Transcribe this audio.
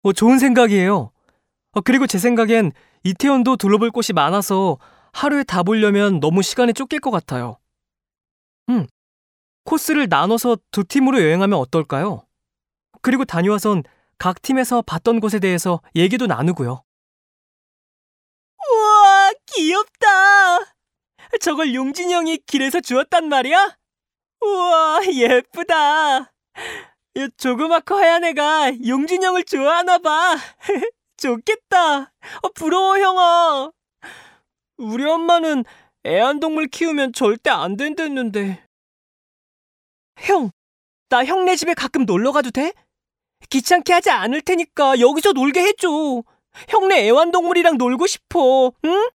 좋은 생각이에요. 그리고 제 생각엔 이태원도 둘러볼 곳이 많아서 하루에 다 보려면 너무 시간이 쫓길 것 같아요. 코스를 나눠서 두 팀으로 여행하면 어떨까요? 그리고 다녀와선 각 팀에서 봤던 곳에 대해서 얘기도 나누고요. 우와, 귀엽다. 저걸 용진이 형이 길에서 주웠단 말이야? 우와, 예쁘다. 이 조그맣고 하얀 애가 용진이 형을 좋아하나 봐. 좋겠다. 부러워, 형아. 우리 엄마는 애완동물 키우면 절대 안 된댔는데. 형, 나 형네 집에 가끔 놀러 가도 돼? 귀찮게 하지 않을 테니까 여기서 놀게 해줘. 형네 애완동물이랑 놀고 싶어, 응?